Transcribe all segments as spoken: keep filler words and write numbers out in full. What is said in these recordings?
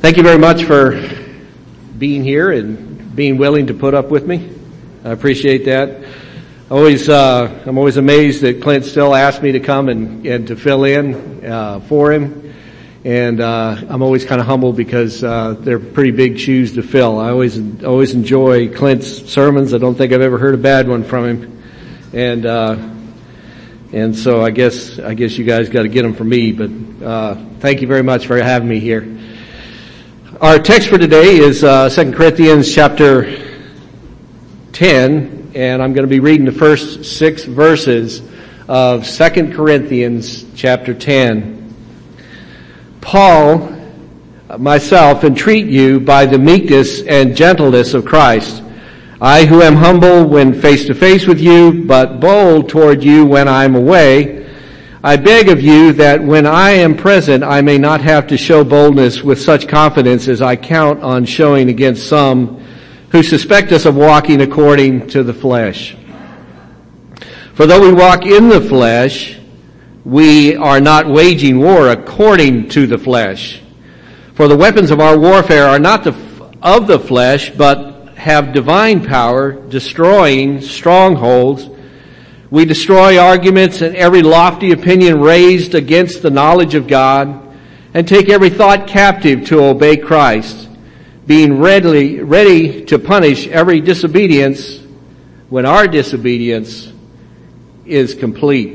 Thank you very much for being here and being willing to put up with me. I appreciate that. Always, uh, I'm always amazed that Clint still asks me to come and, and to fill in uh, for him. And uh, I'm always kind of humbled because uh, they're pretty big shoes to fill. I always always enjoy Clint's sermons. I don't think I've ever heard a bad one from him. And uh, and so I guess I guess you guys got to get them from me. But uh, thank you very much for having me here. Our text for today is uh, Second Corinthians chapter ten, and I'm going to be reading the first six verses of Second Corinthians chapter ten. Paul, myself, entreat you by the meekness and gentleness of Christ. I who am humble when face to face with you, but bold toward you when I am away, I beg of you that when I am present, I may not have to show boldness with such confidence as I count on showing against some who suspect us of walking according to the flesh. For though we walk in the flesh, we are not waging war according to the flesh. For the weapons of our warfare are not the, of the flesh, but have divine power, destroying strongholds. We destroy arguments and every lofty opinion raised against the knowledge of God, and take every thought captive to obey Christ, being readily ready to punish every disobedience when our disobedience is complete.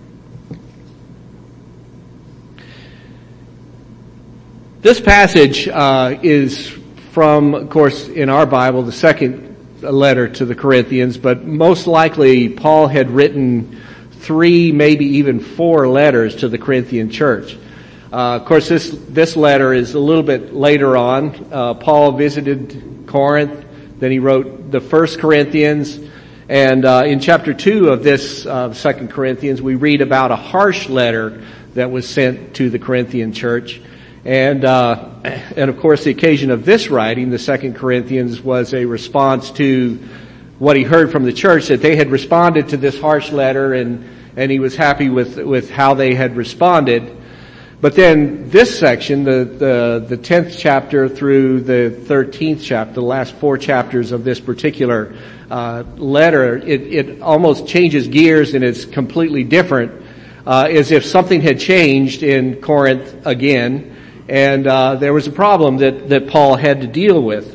This passage uh, is from, of course, in our Bible, the second letter to the Corinthians, but most likely Paul had written three, maybe even four letters to the Corinthian church. Uh, of course, this this letter is a little bit later on. Uh, Paul visited Corinth, then he wrote the First Corinthians, and uh, in chapter two of this uh, Second Corinthians, we read about a harsh letter that was sent to the Corinthian church. And, uh, and of course the occasion of this writing, the Second Corinthians, was a response to what he heard from the church, that they had responded to this harsh letter, and, and he was happy with, with how they had responded. But then this section, the, the, the tenth chapter through the thirteenth chapter, the last four chapters of this particular, uh, letter, it, it almost changes gears and it's completely different, uh, as if something had changed in Corinth again. And uh, there was a problem that, that Paul had to deal with.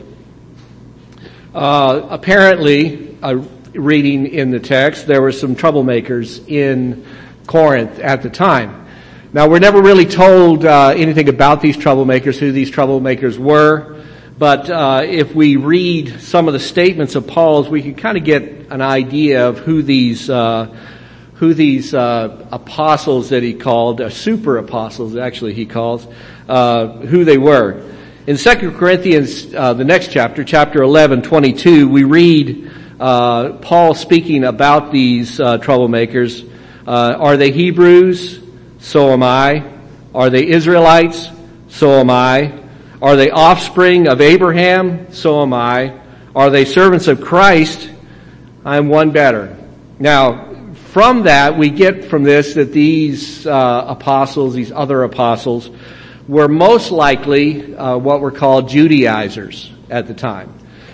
Uh, apparently, uh, reading in the text, there were some troublemakers in Corinth at the time. Now, we're never really told uh, anything about these troublemakers, who these troublemakers were. But uh, if we read some of the statements of Paul's, we can kind of get an idea of who these uh, who these uh, apostles that he called, uh, super apostles actually he calls, uh, who they were. In Second Corinthians, uh, the next chapter, chapter eleven, twenty-two, we read uh, Paul speaking about these uh, troublemakers. Uh, are they Hebrews? So am I. Are they Israelites? So am I. Are they offspring of Abraham? So am I. Are they servants of Christ? I'm one better. Now, from that, we get from this that these uh, apostles, these other apostles, were most likely uh, what were called Judaizers at the time.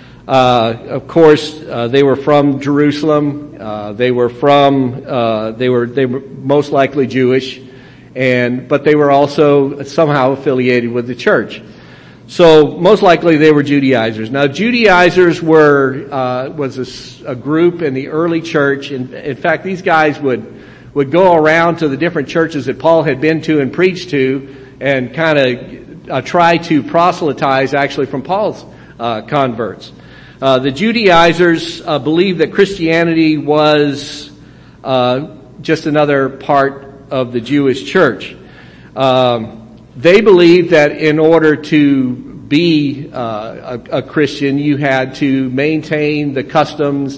Uh, of course, uh, they were from Jerusalem. Uh, they were from uh, they were they were most likely Jewish, and but they were also somehow affiliated with the church. So most likely they were Judaizers. Now, Judaizers were uh, was a, a group in the early church. In, in fact, these guys would would go around to the different churches that Paul had been to and preached to, and kind of uh, try to proselytize actually from Paul's uh, converts. Uh, the Judaizers uh, believed that Christianity was uh, just another part of the Jewish church. Um, They believed that in order to be uh, a, a Christian, you had to maintain the customs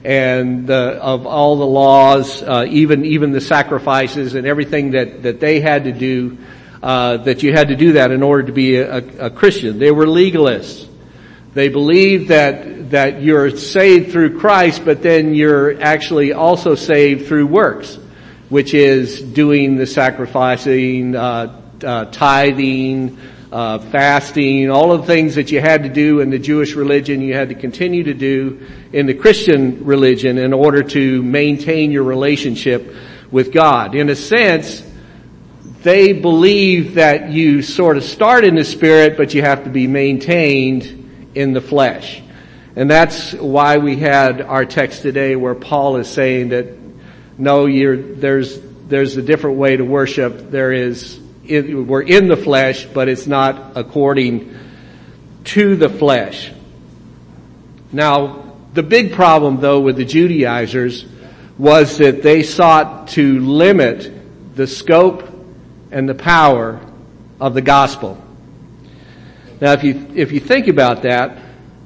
and the, of all the laws, uh, even even the sacrifices and everything that, that they had to do. Uh, that you had to do that in order to be a, a Christian. They were legalists. They believed that that you're saved through Christ, but then you're actually also saved through works, which is doing the sacrificing, uh, uh, tithing, uh, fasting, all of the things that you had to do in the Jewish religion, you had to continue to do in the Christian religion in order to maintain your relationship with God. In a sense, they believe that you sort of start in the Spirit, but you have to be maintained in the flesh. And that's why we had our text today where Paul is saying that, no, you're, there's, there's a different way to worship. There is, it, we're in the flesh, but it's not according to the flesh. Now, the big problem though with the Judaizers was that they sought to limit the scope and the power of the gospel. Now, if you, if you think about that,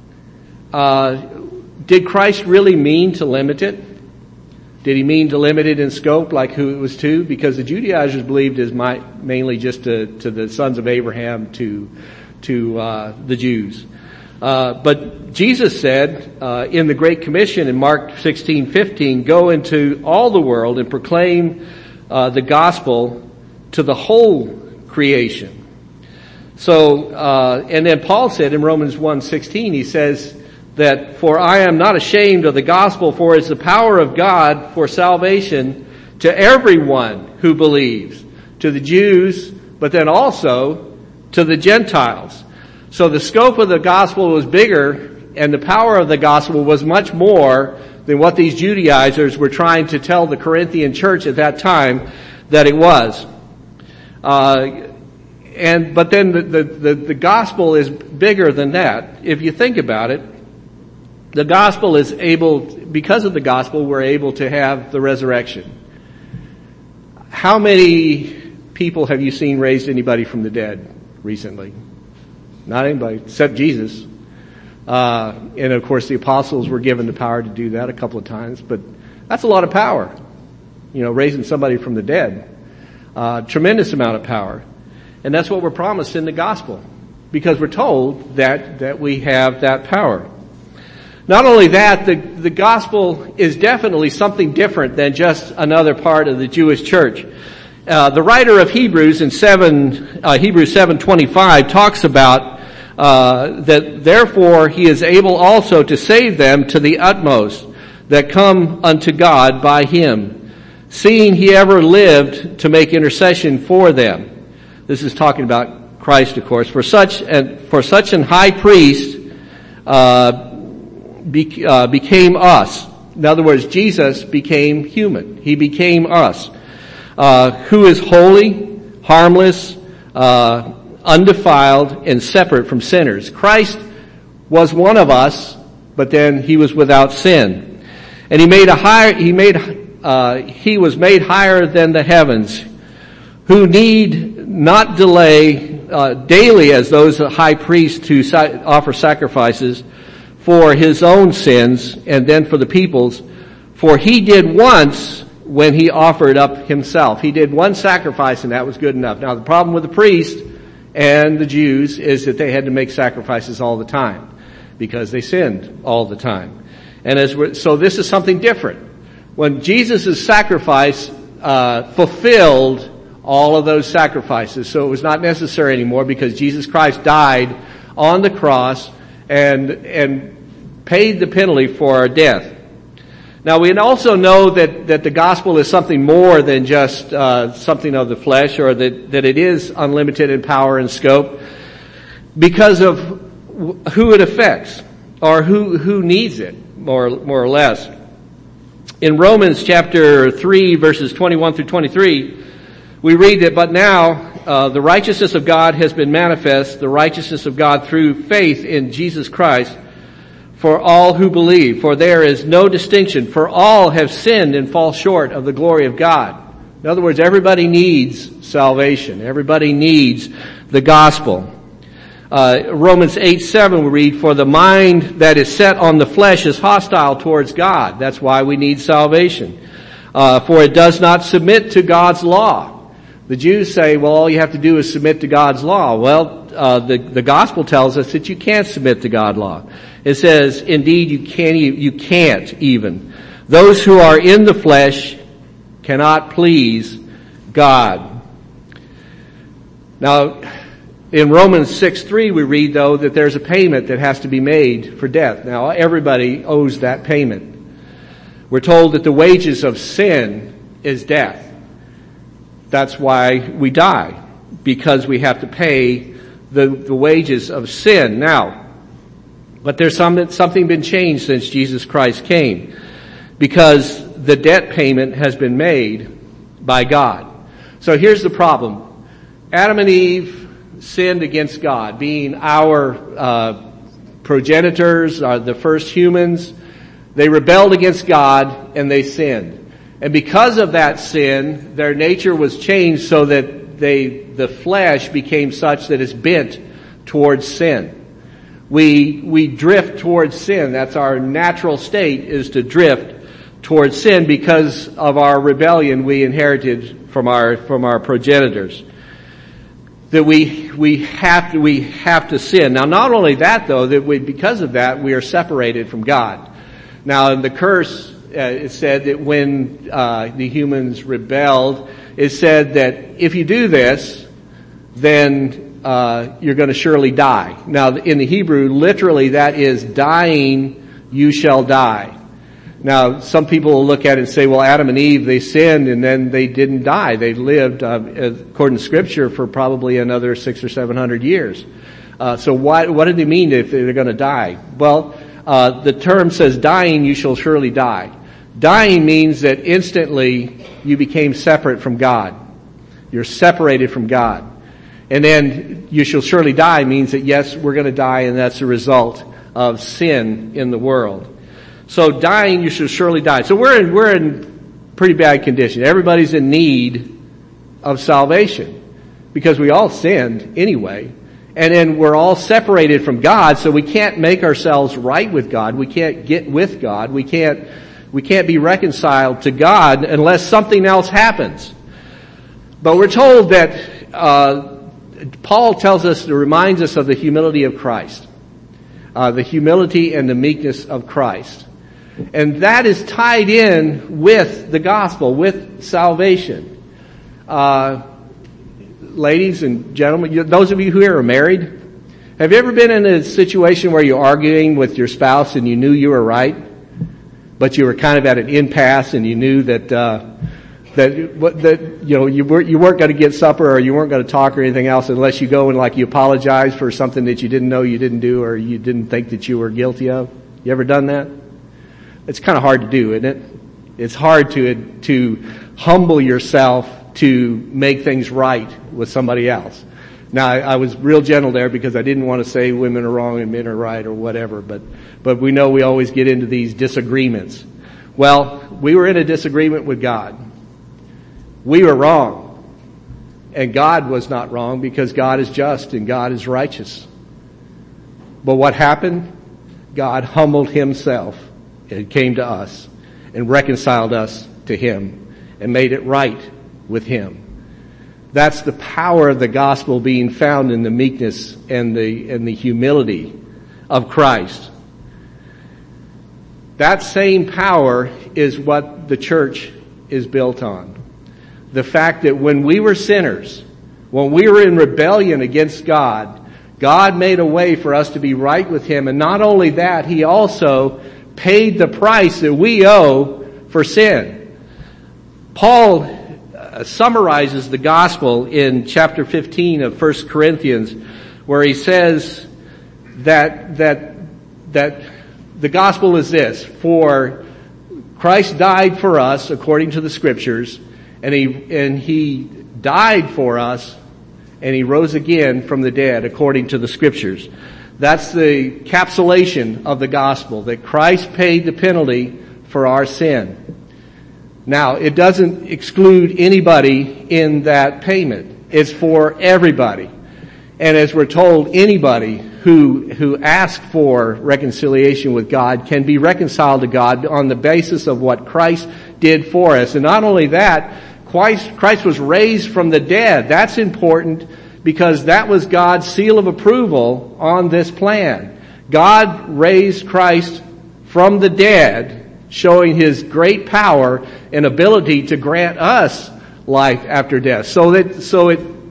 uh, did Christ really mean to limit it? Did he mean to limit it in scope like who it was to? Because the Judaizers believed it was mainly just to, to the sons of Abraham, to, to, uh, the Jews. Uh, but Jesus said, uh, in the Great Commission in Mark sixteen fifteen, go into all the world and proclaim, uh, the gospel to the whole creation. So, uh, and then Paul said in Romans one sixteen, he says that, for I am not ashamed of the gospel, for it is the power of God for salvation to everyone who believes, to the Jews, but then also to the Gentiles. So the scope of the gospel was bigger, and the power of the gospel was much more than what these Judaizers were trying to tell the Corinthian church at that time that it was. Uh, and, but then the, the, the, the gospel is bigger than that. If you think about it, the gospel is able, because of the gospel, we're able to have the resurrection. How many people have you seen raised anybody from the dead recently? Not anybody, except Jesus. Uh, and of course the apostles were given the power to do that a couple of times, but that's a lot of power. You know, raising somebody from the dead. Uh, tremendous amount of power. And that's what we're promised in the gospel, because we're told that, that we have that power. Not only that, the, the gospel is definitely something different than just another part of the Jewish church. Uh, the writer of Hebrews in seven, uh, Hebrews seven twenty-five talks about, uh, that therefore he is able also to save them to the utmost that come unto God by him, seeing he ever lived to make intercession for them. This is talking about Christ, of course. For such and for such an high priest, uh, be, uh, became us. In other words, Jesus became human. He became us. Uh, who is holy, harmless, uh, undefiled, and separate from sinners. Christ was one of us, but then he was without sin. And he made a higher, he made, uh, he was made higher than the heavens, who need not delay, uh, daily as those high priests who sa- offer sacrifices for his own sins and then for the people's. For he did once when he offered up himself. He did one sacrifice and that was good enough. Now the problem with the priest and the Jews is that they had to make sacrifices all the time because they sinned all the time. And as we're, so this is something different. When Jesus' sacrifice uh fulfilled all of those sacrifices, so it was not necessary anymore because Jesus Christ died on the cross and and paid the penalty for our death. Now we also know that, that the gospel is something more than just uh, something of the flesh, or that, that it is unlimited in power and scope because of who it affects or who, who needs it, more, more or less. In Romans chapter three, verses twenty-one through twenty-three, we read that, but now uh, the righteousness of God has been manifest, the righteousness of God through faith in Jesus Christ, for all who believe, for there is no distinction, for all have sinned and fall short of the glory of God. In other words, everybody needs salvation. Everybody needs the gospel. Uh, Romans eight seven we read, for the mind that is set on the flesh is hostile towards God. That's why we need salvation. Uh, for it does not submit to God's law. The Jews say, well, all you have to do is submit to God's law. Well, uh, the, the gospel tells us that you can't submit to God's law. It says, indeed, you can't, you can't even. Those who are in the flesh cannot please God. Now, In Romans six three, we read, though, that there's a payment that has to be made for death. Now, everybody owes that payment. We're told that the wages of sin is death. That's why we die, because we have to pay the, the wages of sin. Now, but there's some, something been changed since Jesus Christ came, because the debt payment has been made by God. So here's the problem. Adam and Eve sinned against God, being our uh, progenitors, are the first humans. They rebelled against God and they sinned. And because of that sin, their nature was changed so that they, the flesh became such that it's bent towards sin. We, we drift towards sin. That's our natural state, is to drift towards sin because of our rebellion we inherited from our, from our progenitors. That we, we have to, we have to sin. Now, not only that, though, that we, because of that, we are separated from God. Now, in the curse, uh, it said that when, uh, the humans rebelled, it said that if you do this, then, uh, you're gonna surely die. Now, in the Hebrew, literally, that is dying, you shall die. Now, some people will look at it and say, well, Adam and Eve, they sinned and then they didn't die. They lived, uh, according to Scripture, for probably another six or seven hundred years. Uh, so what, what do they mean if they're going to die? Well, uh, the term says, dying, you shall surely die. Dying means that instantly you became separate from God. You're separated from God. And then you shall surely die means that, yes, we're going to die, and that's a result of sin in the world. So dying, you shall surely die. So we're in, we're in pretty bad condition. Everybody's in need of salvation because we all sinned anyway. And then we're all separated from God, so we can't make ourselves right with God. We can't get with God. We can't, we can't be reconciled to God unless something else happens. But we're told that, uh, Paul tells us, reminds us of the humility of Christ. Uh, the humility and the meekness of Christ. And that is tied in with the gospel, with salvation. Uh, ladies and gentlemen, you, those of you who are married, have you ever been in a situation where you're arguing with your spouse and you knew you were right, but you were kind of at an impasse and you knew that, uh, that, that, you know, you weren't, you weren't going to get supper or you weren't going to talk or anything else unless you go and like you apologize for something that you didn't know you didn't do or you didn't think that you were guilty of? You ever done that? It's kind of hard to do, isn't it? It's hard to, to humble yourself to make things right with somebody else. Now, I, I was real gentle there because I didn't want to say women are wrong and men are right or whatever, but, but we know we always get into these disagreements. Well, we were in a disagreement with God. We were wrong. And God was not wrong because God is just and God is righteous. But what happened? God humbled himself and came to us and reconciled us to him and made it right with him. That's the power of the gospel being found in the meekness and the, and the humility of Christ. That same power is what the church is built on. The fact that when we were sinners, when we were in rebellion against God, God made a way for us to be right with him. And not only that, he also paid the price that we owe for sin. Paul uh, summarizes the gospel in chapter fifteen of First Corinthians, where he says that, that, that the gospel is this: for Christ died for us according to the scriptures, and he, and he died for us, and he rose again from the dead according to the scriptures. That's the encapsulation of the gospel, that Christ paid the penalty for our sin. Now, it doesn't exclude anybody in that payment. It's for everybody. And as we're told, anybody who, who asks for reconciliation with God can be reconciled to God on the basis of what Christ did for us. And not only that, Christ, Christ was raised from the dead. That's important because that was God's seal of approval on this plan. God raised Christ from the dead, showing his great power and ability to grant us life after death. So that, so it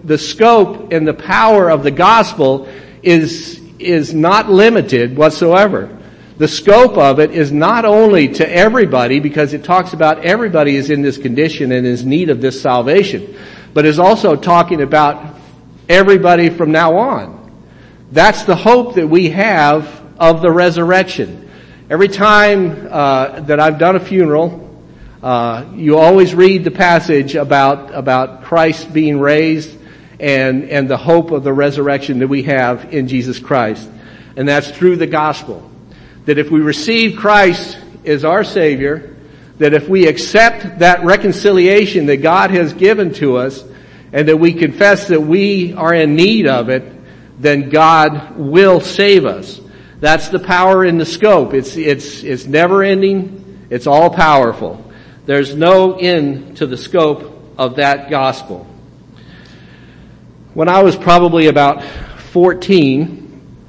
the scope and the power of the gospel is, is not limited whatsoever. The scope of it is not only to everybody, because it talks about everybody is in this condition and is in need of this salvation, but is also talking about everybody from now on. That's the hope that we have of the resurrection. Every time uh, that I've done a funeral, uh, you always read the passage about about Christ being raised and and the hope of the resurrection that we have in Jesus Christ, and that's through the gospel. That if we receive Christ as our Savior, that if we accept that reconciliation that God has given to us, and that we confess that we are in need of it, then God will save us. That's the power in the scope. It's, it's, it's never ending. It's all powerful. There's no end to the scope of that gospel. When I was probably about fourteen,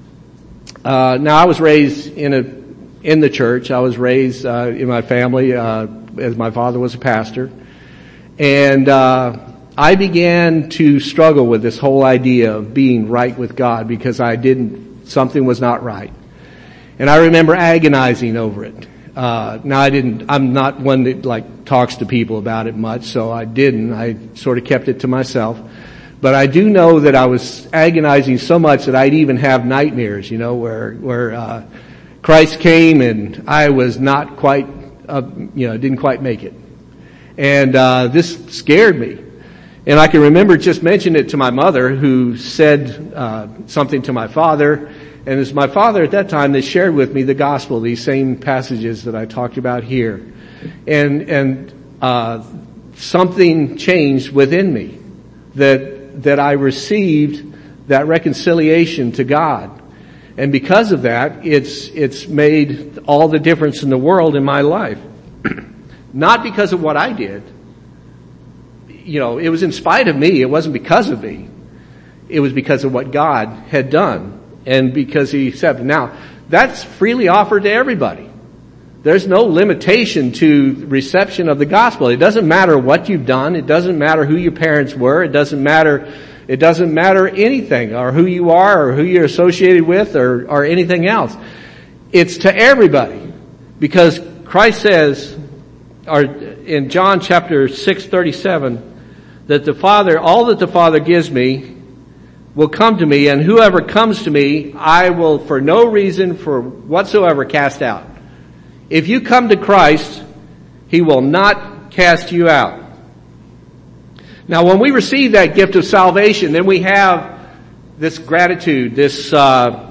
Uh, now I was raised in a, in the church. I was raised, uh, in my family, uh, as my father was a pastor. And, uh, I began to struggle with this whole idea of being right with God because I didn't, something was not right. And I remember agonizing over it. Uh, now I didn't, I'm not one that like talks to people about it much, so I didn't. I sort of kept it to myself. But I do know that I was agonizing so much that I'd even have nightmares, you know, where, where, uh, Christ came and I was not quite, uh, you know, didn't quite make it. And, uh, this scared me. And I can remember just mentioning it to my mother, who said, uh, something to my father. And it's my father at that time that shared with me the gospel, these same passages that I talked about here. And, and, uh, something changed within me that, that I received that reconciliation to God. And because of that, it's, it's made all the difference in the world in my life. Not because of what I did. You know, it was in spite of me. It wasn't because of me. It was because of what God had done. And because He accepted. Now, that's freely offered to everybody. There's no limitation to reception of the gospel. It doesn't matter what you've done. It doesn't matter who your parents were. It doesn't matter, it doesn't matter anything, or who you are, or who you're associated with, or, or anything else. It's to everybody. Because Christ says, or in John chapter six thirty-seven, that the Father, all that the Father gives me will come to me, and whoever comes to me, I will for no reason for whatsoever cast out. If you come to Christ, He will not cast you out. Now, when we receive that gift of salvation, then we have this gratitude, this uh,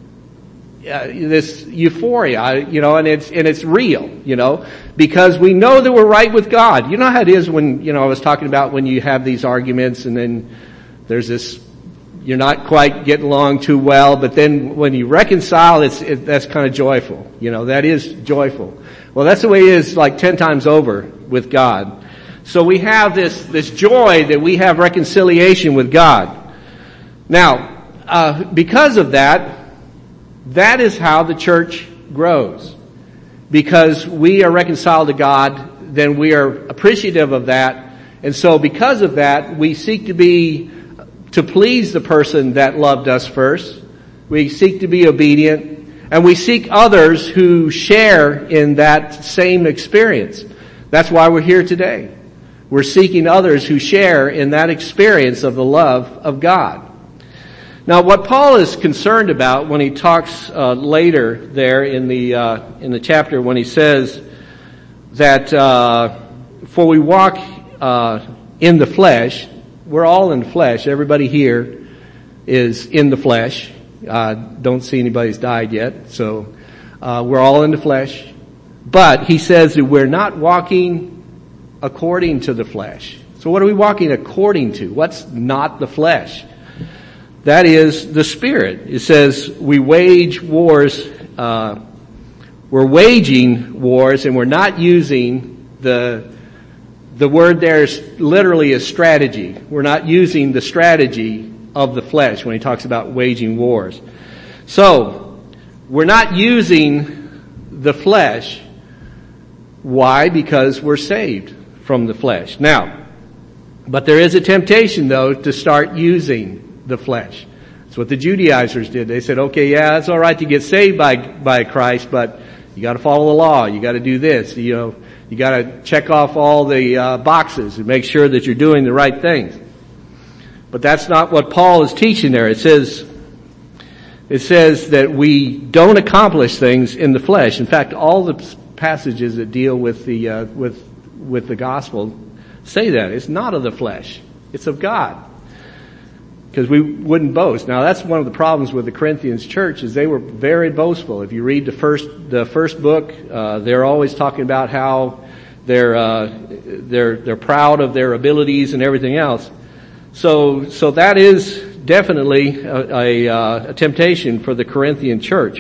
uh this euphoria, you know, and it's and it's real, you know, because we know that we're right with God. You know how it is when, you know, I was talking about when you have these arguments, and then there's this, you're not quite getting along too well, but then when you reconcile, it's, it, that's kind of joyful. You know, that is joyful. Well, that's the way it is like ten times over with God. So we have this, this joy that we have reconciliation with God. Now, uh, because of that, that is how the church grows. Because we are reconciled to God, then we are appreciative of that. And so because of that, we seek to be to please the person that loved us first. We seek to be obedient, and we seek others who share in that same experience. That's why we're here today. We're seeking others who share in that experience of the love of God. Now, what Paul is concerned about when he talks uh, later there in the uh, in the chapter, when he says that uh, for we walk uh, in the flesh. We're all in the flesh. Everybody here is in the flesh. Uh, don't see anybody's died yet, so uh, we're all in the flesh. But he says that we're not walking according to the flesh. So what are we walking according to? What's not the flesh? That is the Spirit. It says we wage wars. Uh, we're waging wars, and we're not using the The word there is literally a strategy. We're not using the strategy of the flesh when he talks about waging wars. So, we're not using the flesh. Why? Because we're saved from the flesh. Now, But there is a temptation, though, to start using the flesh. That's what the Judaizers did. They said, okay, yeah, it's all right to get saved by by Christ, but you got to follow the law. You got to do this. You know, you got to check off all the uh, boxes and make sure that you're doing the right things. But that's not what Paul is teaching there. It says, it says that we don't accomplish things in the flesh. In fact, all the passages that deal with the uh, with with the gospel say that it's not of the flesh; it's of God. Because we wouldn't boast. Now, that's one of the problems with the Corinthians church is they were very boastful. If you read the first the first book, uh, they're always talking about how they're uh, they're they're proud of their abilities and everything else. So so that is definitely a, a, uh, a temptation for the Corinthian church.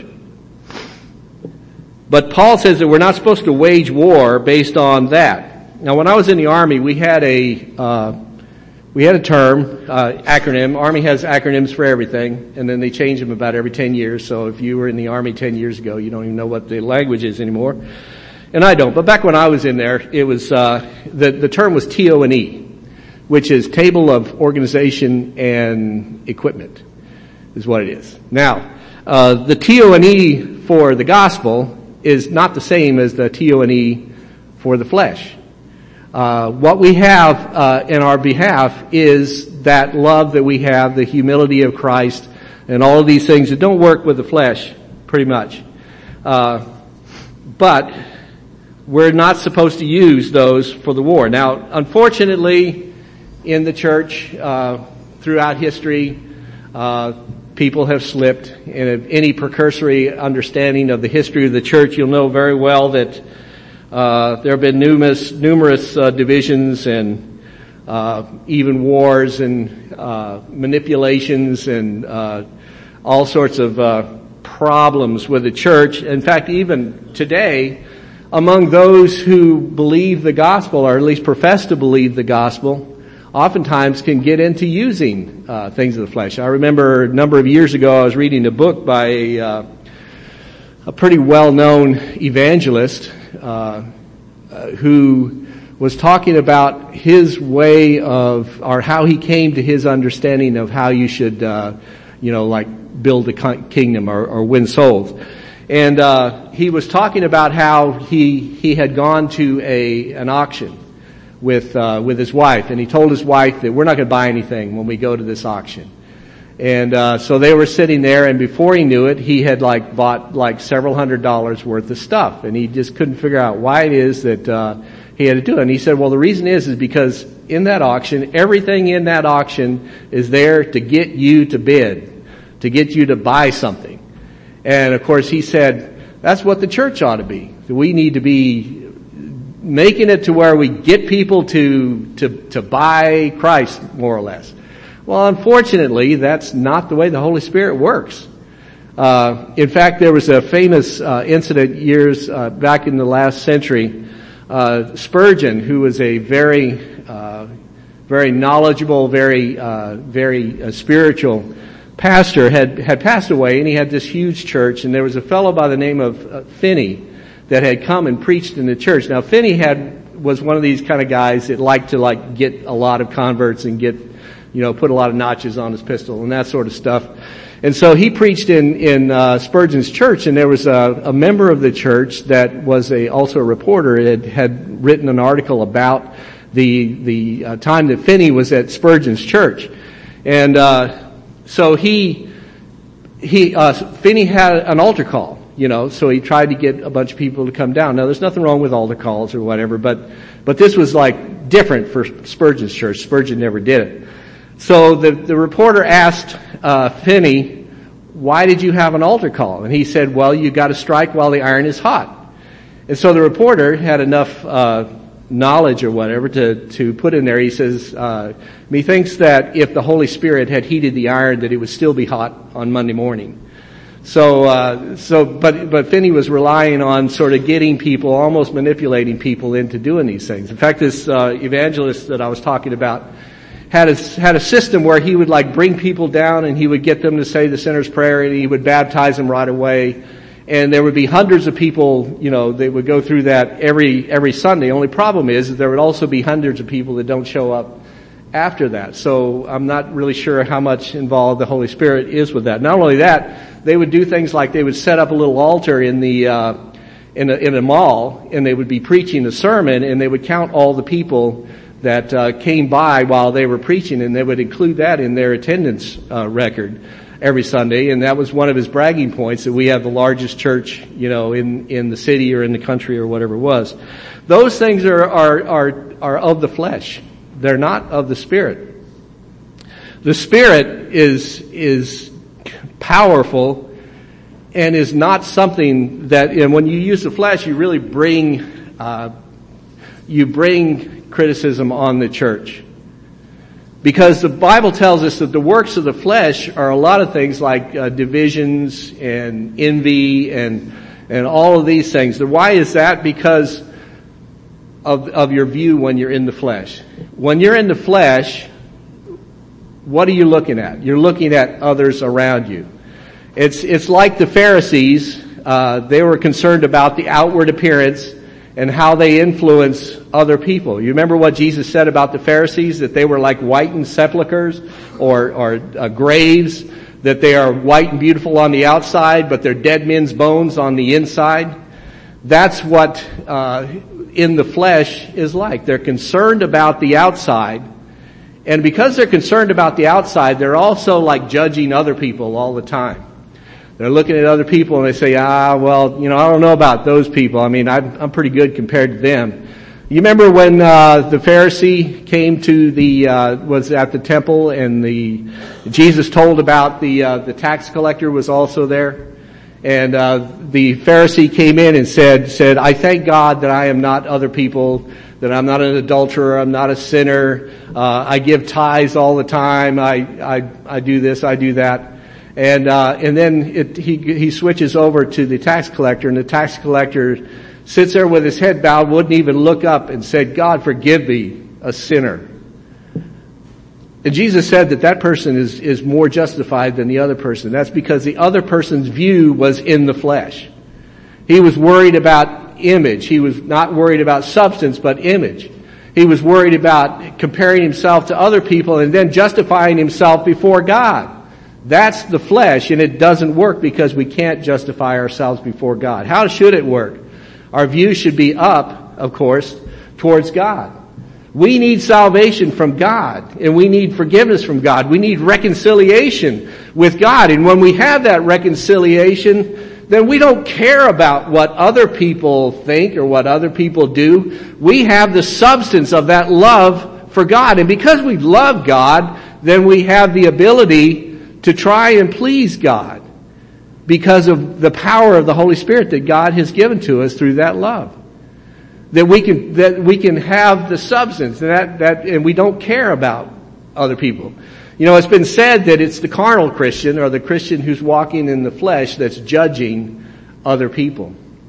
But Paul says that we're not supposed to wage war based on that. Now, when I was in the Army, we had a uh, we had a term, uh, acronym. Army has acronyms for everything, and then they change them about every ten years. So if you were in the Army ten years ago, you don't even know what the language is anymore. And I don't. But back when I was in there, it was uh, the the term was T O and E, which is Table of Organization and Equipment, is what it is. Now, uh, the T O and E for the gospel is not the same as the T O and E for the flesh. Uh, what we have uh, in our behalf is that love that we have, the humility of Christ, and all of these things that don't work with the flesh, pretty much. Uh, but we're not supposed to use those for the war. Now, unfortunately, in the church, uh, throughout history, uh, people have slipped. In any precursory understanding of the history of the church, you'll know very well that uh, there have been numerous, numerous uh, divisions and uh, even wars and uh, manipulations and uh, all sorts of uh, problems with the church. In fact, even today, among those who believe the gospel, or at least profess to believe the gospel, oftentimes can get into using uh, things of the flesh. I remember a number of years ago I was reading a book by a, uh, a pretty well-known evangelist uh, uh, who was talking about his way of, or how he came to his understanding of how you should, uh, you know, like build a kingdom or, or win souls. And uh, he was talking about how he he had gone to a an auction with uh, with his wife, and he told his wife that we're not going to buy anything when we go to this auction. And uh, so they were sitting there, and before he knew it, he had like bought like several hundred dollars worth of stuff, and he just couldn't figure out why it is that uh, he had to do it. And he said, well, the reason is is because in that auction, everything in that auction is there to get you to bid, to get you to buy something. And of course, he said that's what the church ought to be. We need to be making it to where we get people to, to, to buy Christ, more or less. Well, unfortunately, that's not the way the Holy Spirit works. Uh, in fact, there was a famous, uh, incident years, uh, back in the last century. Uh, Spurgeon, who was a very, uh, very knowledgeable, very, uh, very uh, spiritual pastor, had, had passed away, and he had this huge church, and there was a fellow by the name of uh, Finney that had come and preached in the church. Now, Finney had, was one of these kind of guys that liked to like get a lot of converts and get, you know, put a lot of notches on his pistol and that sort of stuff. And so he preached in, in, uh, Spurgeon's church, and there was a, a member of the church that was a, also a reporter, had, had written an article about the, the uh, time that Finney was at Spurgeon's church. And, uh, so he, he, uh, Finney had an altar call. You know, so he tried to get a bunch of people to come down. Now, there's nothing wrong with altar calls or whatever, but, but this was like different for Spurgeon's church. Spurgeon never did it. So the, the reporter asked, uh, Finney, why did you have an altar call? And he said, well, you gotta strike while the iron is hot. And so the reporter had enough, uh, knowledge or whatever to, to put in there. He says, uh, methinks that if the Holy Spirit had heated the iron, that it would still be hot on Monday morning. So, uh, so, but, but Finney was relying on sort of getting people, almost manipulating people into doing these things. In fact, this, uh, evangelist that I was talking about had a, had a system where he would like bring people down and he would get them to say the sinner's prayer and he would baptize them right away. And there would be hundreds of people, you know, they would go through that every, every Sunday. Only problem is that there would also be hundreds of people that don't show up after that. So I'm not really sure how much involved the Holy Spirit is with that. Not only that, they would do things like they would set up a little altar in the uh, in a, in a mall, and they would be preaching a sermon, and they would count all the people that uh, came by while they were preaching, and they would include that in their attendance uh, record every Sunday. And that was one of his bragging points, that we have the largest church, you know, in in the city or in the country or whatever it was. Those things are are are, are of the flesh. They're not of the Spirit. The Spirit is is powerful and is not something that, and when you use the flesh, you really bring uh, you bring criticism on the church. Because the Bible tells us that the works of the flesh are a lot of things like uh, divisions and envy and and all of these things. Why is that? Because of of your view when you're in the flesh. When you're in the flesh, what are you looking at? You're looking at others around you. It's it's like the Pharisees. Uh, they were concerned about the outward appearance and how they influence other people. You remember what Jesus said about the Pharisees? That they were like whitened sepulchres or, or uh, graves, that they are white and beautiful on the outside, but they're dead men's bones on the inside. That's what uh, in the flesh is like. They're concerned about the outside, and because they're concerned about the outside, they're also like judging other people all the time. They're looking at other people and they say, ah, well, you know, I don't know about those people. I mean, I'm, I'm pretty good compared to them. You remember when uh, the Pharisee came to the, uh, was at the temple, and the, Jesus told about the, uh, the tax collector was also there? And, uh, the Pharisee came in and said, said, I thank God that I am not other people, that I'm not an adulterer, I'm not a sinner, uh, I give tithes all the time, I, I, I do this, I do that. And, uh, and then it, he, he switches over to the tax collector, and the tax collector sits there with his head bowed, wouldn't even look up, and said, God forgive thee, a sinner. And Jesus said that that person is, is more justified than the other person. That's because the other person's view was in the flesh. He was worried about image. He was not worried about substance, but image. He was worried about comparing himself to other people and then justifying himself before God. That's the flesh, and it doesn't work because we can't justify ourselves before God. How should it work? Our view should be up, of course, towards God. We need salvation from God, and we need forgiveness from God. We need reconciliation with God. And when we have that reconciliation, then we don't care about what other people think or what other people do. We have the substance of that love for God. And because we love God, then we have the ability to try and please God because of the power of the Holy Spirit that God has given to us through that love. That we can, that we can have the substance, and that, that, and we don't care about other people. You know, it's been said that it's the carnal Christian, or the Christian who's walking in the flesh, that's judging other people.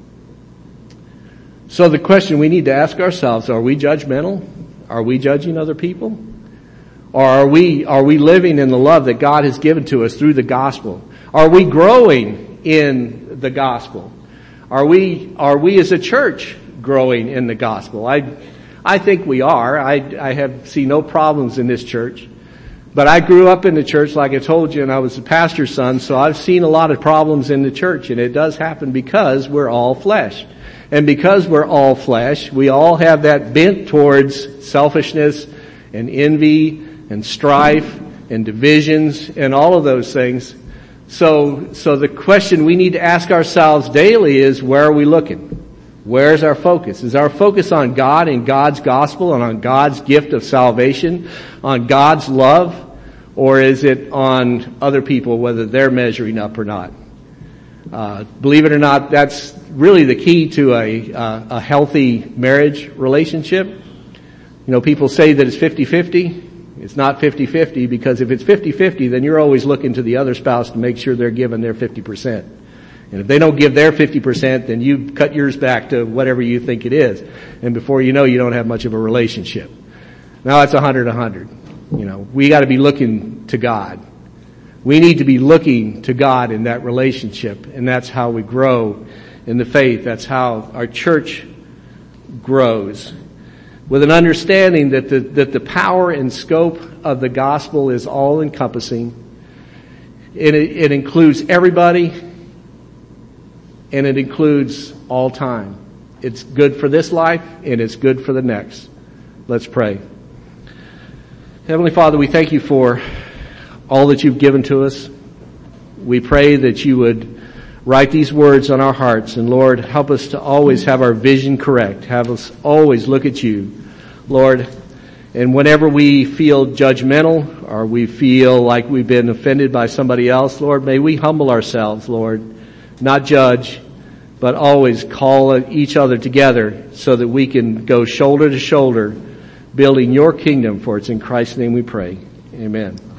So the question we need to ask ourselves, are we judgmental? Are we judging other people? Or are we, are we living in the love that God has given to us through the gospel? Are we growing in the gospel? Are we, are we as a church growing in the gospel? I, I think we are. I, I have seen no problems in this church. But I grew up in the church, like I told you, and I was a pastor's son, so I've seen a lot of problems in the church, and it does happen because we're all flesh. And because we're all flesh, we all have that bent towards selfishness and envy and strife and divisions and all of those things. So, so the question we need to ask ourselves daily is, where are we looking? Where's our focus? Is our focus on God and God's gospel and on God's gift of salvation, on God's love, or is it on other people, whether they're measuring up or not? Uh, believe it or not, that's really the key to a, uh, a healthy marriage relationship. You know, people say that it's fifty-fifty. It's not fifty-fifty, because if it's fifty-fifty, then you're always looking to the other spouse to make sure they're giving their fifty percent. And if they don't give their fifty percent, then you cut yours back to whatever you think it is. And before you know, you don't have much of a relationship. Now it's a hundred, a hundred. You know, we gotta be looking to God. We need to be looking to God in that relationship, and that's how we grow in the faith. That's how our church grows. with an understanding that the, that the power and scope of the gospel is all encompassing. It, it includes everybody, and it includes all time. It's good for this life, and it's good for the next. Let's pray. Heavenly Father, we thank you for all that you've given to us. We pray that you would write these words on our hearts, and Lord, help us to always have our vision correct. Have us always look at you, Lord. And whenever we feel judgmental or we feel like we've been offended by somebody else, Lord, may we humble ourselves, Lord, not judge, but always call each other together so that we can go shoulder to shoulder building your kingdom, for it's in Christ's name we pray. Amen.